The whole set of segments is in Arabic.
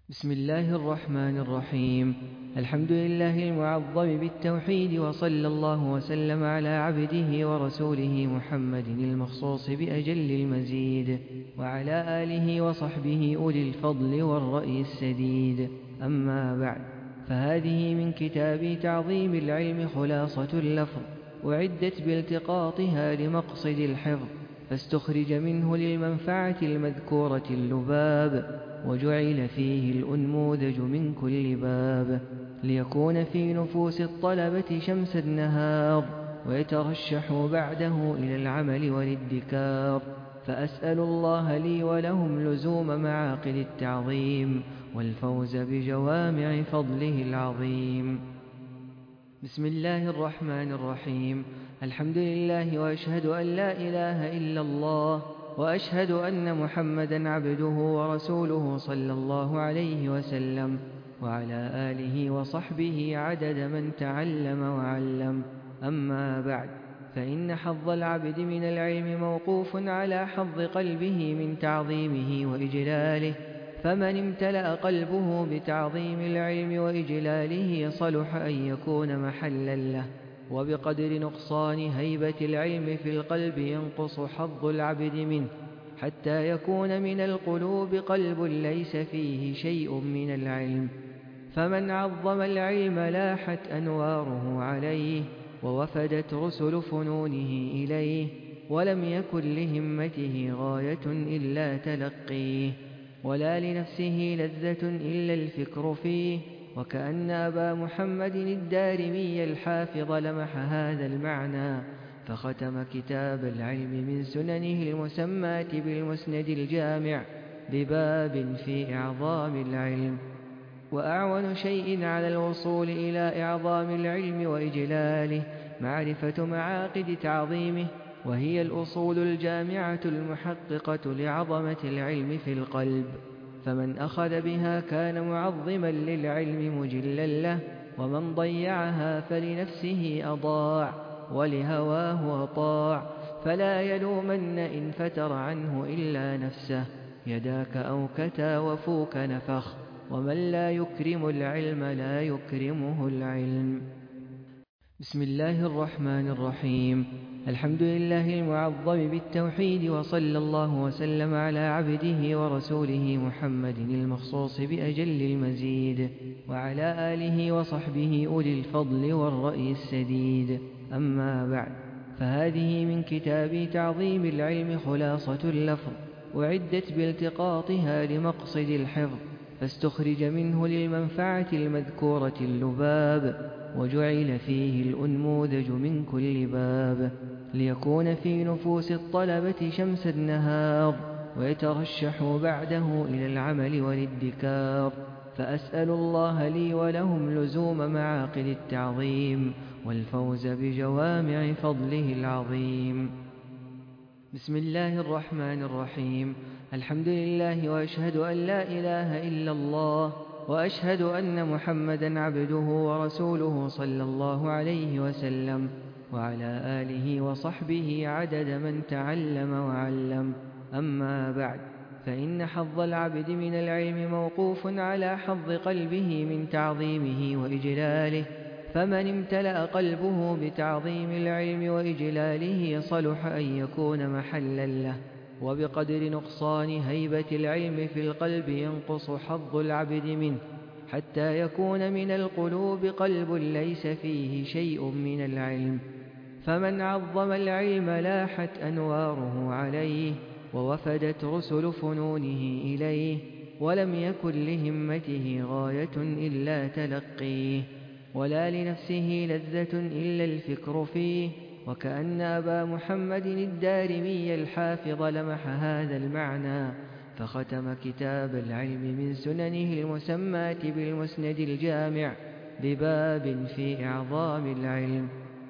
بسم الله الرحمن الرحيم. الحمد لله المعظم بالتوحيد، وصلى الله وسلم على عبده ورسوله محمد المخصوص بأجل المزيد، وعلى آله وصحبه أولي الفضل والرأي السديد. أما بعد، فهذه من كتاب تعظيم العلم خلاصة اللفظ، أعدت بالتقاطها لمقصد الحفظ، فاستخرج منه للمنفعة المذكورة اللباب، وجعل فيه الأنموذج من كل باب، ليكون في نفوس الطلبة شمس النهار، ويترشحوا بعده إلى العمل والادكار. فأسأل الله لي ولهم لزوم معاقد التعظيم، والفوز بجوامع فضله العظيم. بسم الله الرحمن الرحيم. الحمد لله، وأشهد أن لا إله إلا الله، وأشهد أن محمدا عبده ورسوله صلى الله عليه وسلم، وعلى آله وصحبه عدد من تعلم وعلم. أما بعد، فإن حظ العبد من العلم موقوف على حظ قلبه من تعظيمه وإجلاله، فمن امتلأ قلبه بتعظيم العلم وإجلاله صلح أن يكون محلا له، وبقدر نقصان هيبة العلم في القلب ينقص حظ العبد منه، حتى يكون من القلوب قلب ليس فيه شيء من العلم. فمن عظم العلم لاحت أنواره عليه، ووفدت رسل فنونه إليه، ولم يكن لهمته غاية إلا تلقيه، ولا لنفسه لذة إلا الفكر فيه. وكأن أبا محمد الدارمي الحافظ لمح هذا المعنى، فختم كتاب العلم من سننه المسماة بالمسند الجامع بباب في إعظام العلم. وأعون شيء على الوصول إلى إعظام العلم وإجلاله معرفة معاقد تعظيمه، وهي الأصول الجامعة المحققة لعظمة العلم في القلب. فمن أخذ بها كان معظما للعلم مجلا له، ومن ضيعها فلنفسه أضاع، ولهواه أطاع. فلا يلومن إن فتر عنه إلا نفسه، يداك أوكتا وفوك نفخ، ومن لا يكرم العلم لا يكرمه العلم. بسم الله الرحمن الرحيم. الحمد لله المعظم بالتوحيد، وصلى الله وسلم على عبده ورسوله محمد المخصوص بأجل المزيد، وعلى آله وصحبه أولي الفضل والرأي السديد. أما بعد، فهذه من كتاب تعظيم العلم خلاصة اللفظ، أعدت بالتقاطها لمقصد الحفظ، فاستخرج منه للمنفعة المذكورة اللباب، وجعل فيه الأنموذج من كل باب، ليكون في نفوس الطلبة شمس النهار، ويترشحوا بعده إلى العمل والادكار. فأسأل الله لي ولهم لزوم معاقد التعظيم، والفوز بجوامع فضله العظيم. بسم الله الرحمن الرحيم. الحمد لله، وأشهد أن لا إله إلا الله، وأشهد أن محمدا عبده ورسوله صلى الله عليه وسلم، وعلى آله وصحبه عدد من تعلم وعلم. أما بعد، فإن حظ العبد من العلم موقوف على حظ قلبه من تعظيمه وإجلاله، فمن امتلأ قلبه بتعظيم العلم وإجلاله صلح أن يكون محلا له، وبقدر نقصان هيبة العلم في القلب ينقص حظ العبد منه، حتى يكون من القلوب قلب ليس فيه شيء من العلم. فمن عظم العلم لاحت أنواره عليه، ووفدت رسل فنونه إليه، ولم يكن لهمته غاية إلا تلقيه، ولا لنفسه لذة إلا الفكر فيه. وكأن أبا محمد الدارمي الحافظ لمح هذا المعنى، فختم كتاب العلم من سننه المسماة بالمسند الجامع بباب في إعظام العلم.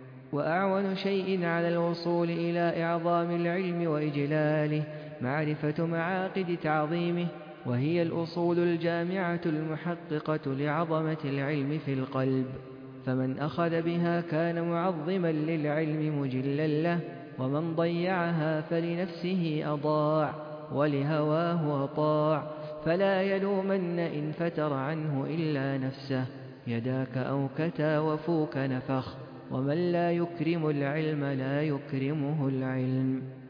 وأعون شيء على الوصول إلى إعظام العلم وإجلاله معرفة معاقد تعظيمه، وهي الأصول الجامعة المحققة لعظمة العلم في القلب. فمن أخذ بها كان معظما للعلم مجلا له، ومن ضيعها فلنفسه أضاع، ولهواه أطاع. فلا يلومن إن فتر عنه إلا نفسه. يداك أوكتا وفوك نفخ، ومن لا يكرم العلم لا يكرمه العلم.